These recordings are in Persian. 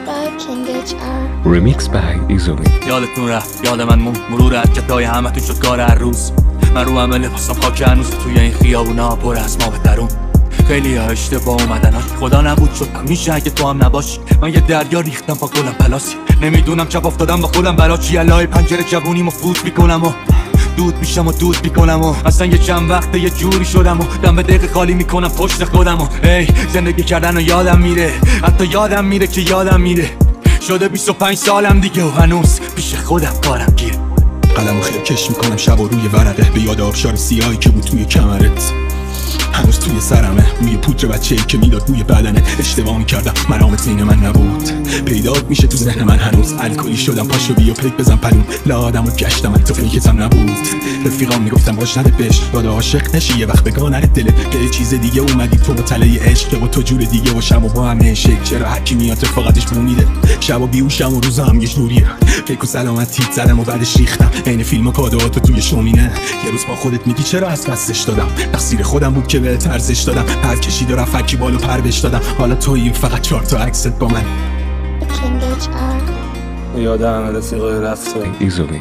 Remix by Izumi. یادتون رفت یاد من مرور حرکتای همتون شد کار هر روز. من رو همه لباسم خاک هنوز توی این خیابونا پر از ما به درون. خیلی ها اشتباه اومدن خدا نبود شد همیشه اگه تو هم نباشی. من یه دریا ریختم پا گلم پلاسی. نمیدونم چپ افتادم با خودم برا چی. الهی پنجره جوونیمو فوت میکنم و دود میشم و دود میکنم و اصلا یه چند وقته یه جوری شدم و دم به دقیقه خالی میکنم پشت خودم و ای زندگی کردن و یادم میره. حتی یادم میره که یادم میره. شده 25 سالم دیگه و هنوز پیش خودم کارم گیره. قلمو خیلی کش میکنم شب و روی ورقه به یاد آبشار سیاهی که بود توی کمرت. هنوز توی سرمه روی پودر بچه‌ای که میداد روی بدنه. اشتباه میکردم مرامت بین من نبود. پیدات میشه تو ذهن من هنوز. الکلی شدم پاشو بیا پیک بزن پلون. لادم و گشتم تو فیکتم نبود. رفیقام میگفتم باش نده بش داده عاشق نشی یه وقت بگاه نره دلت که چیز دیگه اومدی تو با تله عشق و تو جور دیگه باشم و با همه شک. چرا حکی میاد فقطش بونیده شب و بیوشم و روزم یه جوریه. فکر و سلامتی زدم و بعدش ریختم عین فیلم و کادوهاتو توی شومینه. یه روز با خودت میگی چرا از پسش دادم. تقصیر خودم بود که به ارزش دادم. پر کشید و رفکی بالو پر بش دادم. حالا تویی فقط 4 تا عکست با من. یادم رفیقای رفته Izumi.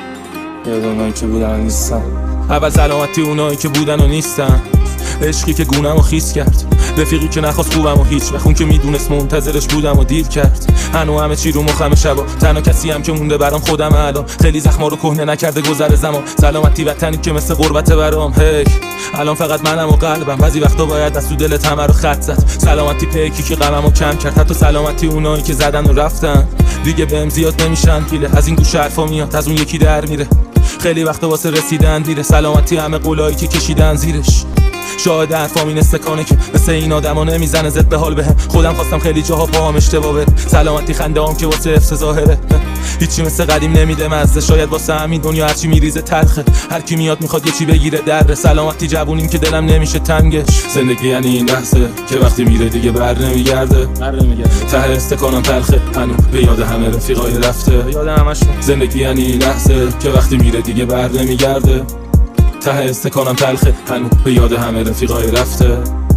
یاد اونایی که بودن و نیستن. اول سلامتی اونایی که بودن و نیستن. عشقی که گونم و خیس کرد. رفیقی که نخواست خوبم و هیچ بخون که میدونست منتظرش بودم و دیر کرد. هنو همه چی رو مخم شبا. تنها کسی هم که مونده برام خودم الان. خیلی زخما رو کهنه نکرده گذر زمان. سلامتی وطنی که مثل غربت برام. هی الان فقط منم و قلبم. بعضی وقتا باید دست تو دلت همه رو خط زد. سلامتی پیکی که غممو کم کرد. حتی سلامتی اونایی که زدن و رفتن دیگه بهم زیاد نمیشن پیله. از این گوشه حرفا میاد از اون یکی در میره. خیلی وقتا واسه رسیدن دیره. سلامتی همه قولایی که کشیدن زیرش. شاید حرفام این استکانه که مثل این آدما نمیزنه زد به حال بهم. خودم خواستم خیلی جاها پاهم اشتباه بره. سلامتی خنده‌ام که واسه حفظ ظاهره. هیچی مثل قدیم نمیده مزه. شاید واسه همین دنیا هرچی میریزه تلخه. هر کی میاد میخواد یه چی بگیره دره. سلامتی جوونیم که دلم نمیشه تنگش. زندگی یعنی این لحظه که وقتی میره دیگه بر نمیگرده. ته استکانم تلخه هنو به یاد همه رفیقای رفته. یاد همشون. زندگی یعنی این لحظه که وقتی میره دیگه بر نمیگرده. ته استکانم تلخه هنو به یاد همه رفیقای رفته.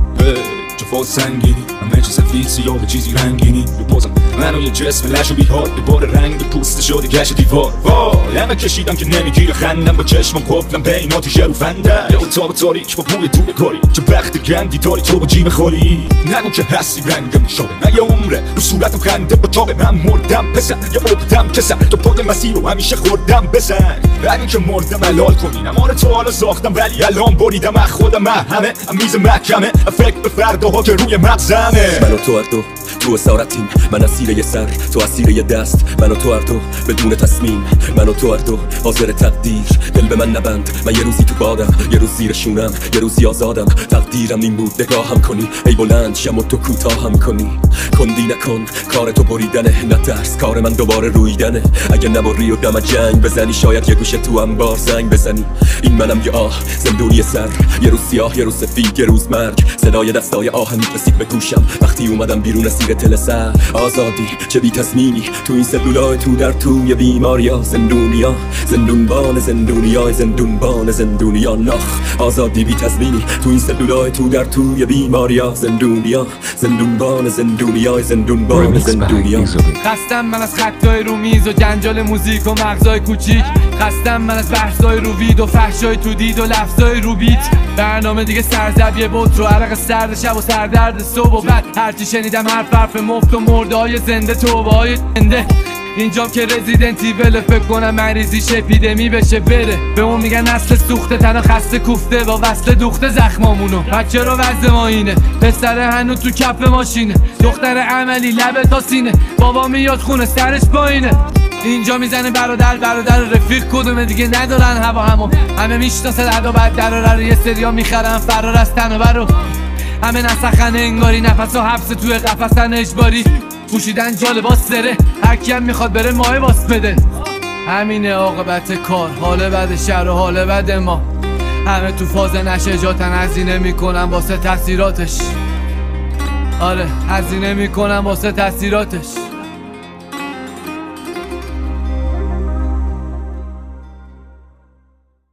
جفا سنگینی همه چیز سفید سیاه به چیزی رنگینی. بپازم منو یه جسم لش و بیحال به بار رنگ پوست شده گشت دیوار. وای همه کشیدم که نمیگیره خندم. با چشمم قفلم بین آتیش رو فندم. یه اتاق تاریک با بوی دور کاری. چه وقت گندی داری تو با جیب خالی. نگو که هستی رنگم شده نه یه عمره. رو صورتم خنده با تاب من مردم پسر. یا افتم کسر تو پاد مسیر رو همیشه خوردم بزن. اگه که مردم حلال کنی نمار تو حالا ساختم ولی الان بریدم از خودم. همه میز محکمه فکر به فرداها که روی مغزمه. من و تو هر دو تو اسارتیم. من اسیر یه سر تو اسیر یه دست. من و تو هر دو بدون تصمیم. من و تو هر دو حاضر تقدیر. دل به من نبند من یه روزی تو بادم. یه روز زیر شونم یه روزی آزادم. تقدیرم این بود نگاهم کنی. ای بلند شم و تو کوتاهم کنی. کندی نکن کار تو بریدنه. نترس کار من دوباره رویدنه. اگه نبری و دم جنگ بزنی شاید یه گوشه تو انبار زنگ بزنی. این منم یه آه زندونی سر. یه روز سیاه یه روز سفید یه روز مرگ. صدای دستای آهن رسید به گوشم وقتی اومدم بیرون اسیر تل سر. آزادی چه بی تصمیمی تو این سلولای تو در توی بیماریا. زندونیا زندونبان زندونیا زندونبان زندونیا نخ. آزادی بی تصمیمی تو این سلولای تو در توی بیماریا. زندونیا زندونبان زندونیا زندونبان زندونیا. خستم من از خطای رو میز و جنجال موزیک و مغزای کوچیک. خستم من از بحثای رو وید و فحشای تو دید و لفظای رو بیت. برنامه دیگه سرزبیه بود رو عرق سرد شب و سردرد صبح و بعد هرچی شنیدم حرف مفت و مرده های زنده توبه های زنده. اینجام که رزیدنت ایول فکر کنم مریضیش اپیدمی بشه بره. به اون میگن نسل سوخته تنها خسته کوفته با وصل دوخته زخمامونو. بچه رو وضع ما اینه پسر هنو تو کف ماشینه. دختر عملی لبه تا سینه. بابا میاد خونه سرش پایینه. اینجا میزنه برادر رفیق کدومه دیگه ندارن هوا همه میشناسه ادا بعد در یه سریا میخرن فرار از تن و برو. همه نسخن انگاری نفس و حبس توی قفسن اجباری. پوشیدن جالباس سره هرکی هم میخواد بره ماه باس بده. همینه عاقبت کار حال بد شهر و حال بد ما. همه تو فاز نشجاتن هزینه میکنن واسه تاثیراتش. آره هزینه میکنن واسه تاثیراتش.